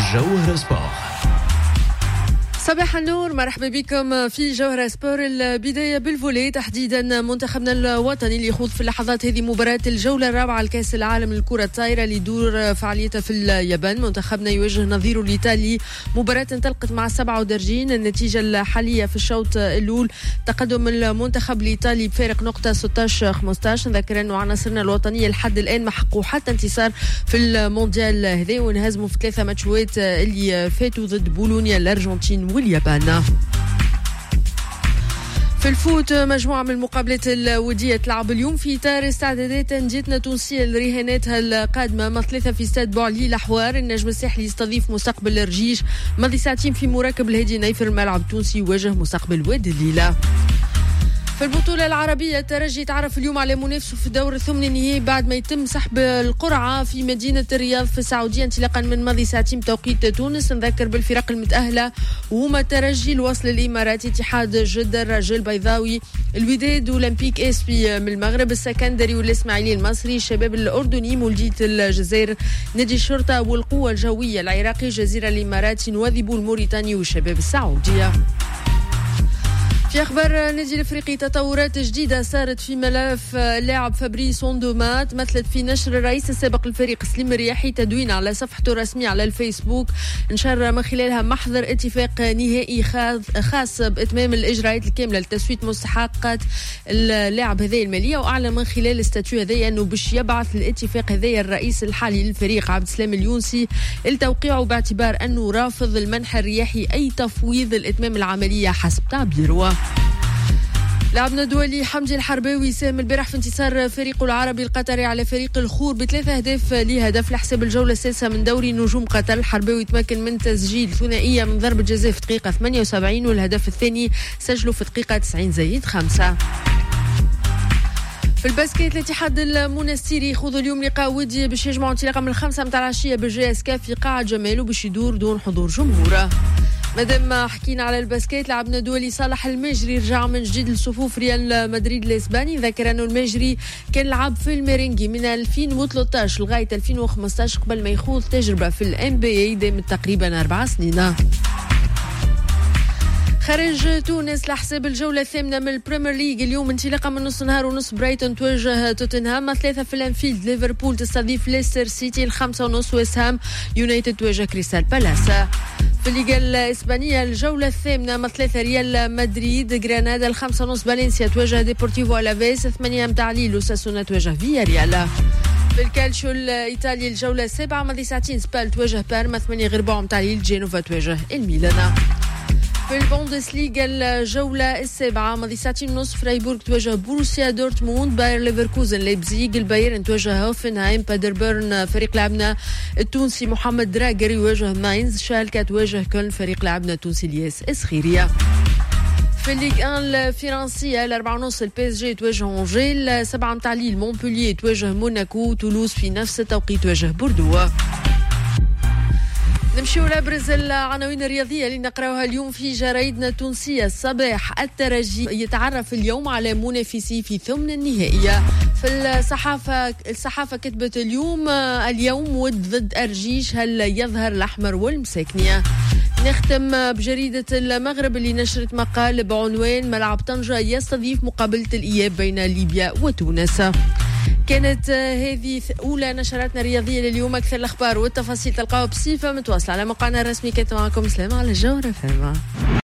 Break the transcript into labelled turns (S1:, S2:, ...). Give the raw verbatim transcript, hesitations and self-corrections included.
S1: جوهر سبور.
S2: صباح النور، مرحبا بكم في جوهر سبور. البداية بالفولي، تحديدا منتخبنا الوطني اللي يخوض في اللحظات هذه مباراة الجولة الرابعة لكأس العالم للكرة الطايرة اللي يدور فعاليتها في اليابان. منتخبنا يواجه نظيره الإيطالي، مباراة انطلقت مع سبعة ودرجين. النتيجة الحالية في الشوط الأول تقدم المنتخب الإيطالي بفارق نقطة ستة عشر خمسة عشر. نذكر أنه عناصرنا الوطنية لحد الآن ما حققوا حتى انتصار في المونديال هذا، وانهزموا في ثلاثة ماتشات اللي فاتوا ضد بولونيا الأرجنتين واليابان. في الفوت، مجموعة من المقابلات الودية تلعب اليوم في إطار استعدادات أنديتنا التونسية لرهاناتها القادمة. ما ثلاثة في استاد بوعلي لحوار، النجم الساحلي يستضيف مستقبل الرجيج. ماضي ساعتين في مراكب الهادي نايفر، الملعب التونسي يواجه مستقبل وادي الليلة. في البطولة العربية، الترجي تعرف اليوم على منافسه في دور الثمن النهائي بعد ما يتم سحب القرعة في مدينة الرياض في السعودية انطلاقا من ماضي ساعتين بتوقيت تونس. نذكر بالفرق المتأهلة وهما الترجي، الوصل الإماراتي، اتحاد جدة، الرجاء البيضاوي، الوداد، أولمبيك اسبي من المغرب، السكندري والإسماعيلي المصري، الشباب الأردني، مولودية الجزائر، نادي الشرطة والقوة الجوية العراقي، الجزيرة الإماراتي، نواذبو الموريتاني والشباب السعودية. في أخبار النادي الأفريقي، تطورات جديدة صارت في ملف اللاعب فابريس اوندوما، تمثلت في نشر الرئيس السابق للفريق سليم الرياحي تدوين على صفحته الرسمية على الفيسبوك، نشر من خلالها محضر اتفاق نهائي خاص بإتمام الإجراءات الكاملة لتسوية مستحقات اللاعب هذه المالية، وأعلن من خلال الاستاتيو هذايا أنه باش يبعث الاتفاق هذايا الرئيس الحالي للفريق عبد السلام اليونسي التوقيع، باعتبار أنه رافض المنح الرياحي أي تفويض الإتمام العملية حسب تعبيره. لاعبنا الدولي حمدي الحرباوي ساهم البارح في انتصار فريقه العربي القطري على فريق الخور بثلاثة أهداف لهدف لحساب الجولة السادسة من دوري نجوم قطر. الحرباوي تمكن من تسجيل ثنائية من ضربة جزاء في دقيقة ثمانية وسبعين، والهدف الثاني سجله في دقيقة تسعين زائد خمسة. في الباسكيت، الاتحاد المنستيري يخوض اليوم لقاء ودي باش يجمعوا انطلاقا من الخمسة متاع العشية بالجي اس كا في قاعة جمال، وباش يدور دون حضور جمهور. مادام حكينا على الباسكيت، لعبنا دولي صالح المجري رجع من جديد لصفوف ريال مدريد الاسباني. ذكر انه المجري كان لعب في الميرينجي من ألفين وثلاثة عشر لغايه ألفين وخمسة عشر قبل ما يخوض تجربه في الام بي اي دامت تقريبا اربع سنين. خارج تونس، لحساب الجولة الثامنة من البريمير ليج اليوم انطلاقا من نص نهار ونص، برايتون تواجه توتنهام، ثلاثة في الانفيلد، ليفربول تستضيف ليستر سيتي، الخمسة ونص ويست هام يونايتد تواجه كريستال بالاس. في الليغا الإسبانية الجولة الثامنة، من ثلاثة ريال مدريد غرانادا، الخمسة ونص فالنسيا تواجه ديبورتيفو ألافيس، ثمانية متاع ليل وساسونا تواجه فياريال. في الكالشيو الإيطالي الجولة السابعة، ماضي ساعتين سبال تواجه بارما، ثمانية غير ربع متاع ليل جينوفا تواجه الميلان. في البوندسليغا الجولة السابعة، ماضي ساعتين ونص فرايبورغ تواجه بوروسيا دورتموند، باير ليفركوزن ليبزيغ، البايرن تواجه هوفنهايم، بادربورن فريق لاعبنا التونسي محمد دراغر يواجه ماينز، شالكا تواجه كولن فريق لاعبنا التونسي الياس اسخيريا. في الليغ واحد الفرنسية، الأربعة ونص البي اس جي تواجه أونجيل، سبعة متاع ليل مونبولييه تواجه موناكو، تولوز في نفس التوقيت تواجه بوردو. نمشيو لابرز العناوين الرياضية اللي نقراوها اليوم في جرايدنا التونسية الصباح. الترجي يتعرف اليوم على منافسيه في ثمن النهائية. في الصحافة الصحافة كتبت اليوم اليوم ود ضد أرجيش، هل يظهر الأحمر والمساكنية. نختم بجريدة المغرب اللي نشرت مقال بعنوان ملعب طنجة يستضيف مقابلة الإياب بين ليبيا وتونس. كانت هذه أولى نشراتنا الرياضية لليوم. أكثر الأخبار والتفاصيل تلقاوها بصفة متواصلة على موقعنا الرسمي. كنت معكم سلامة على الجوهر فما.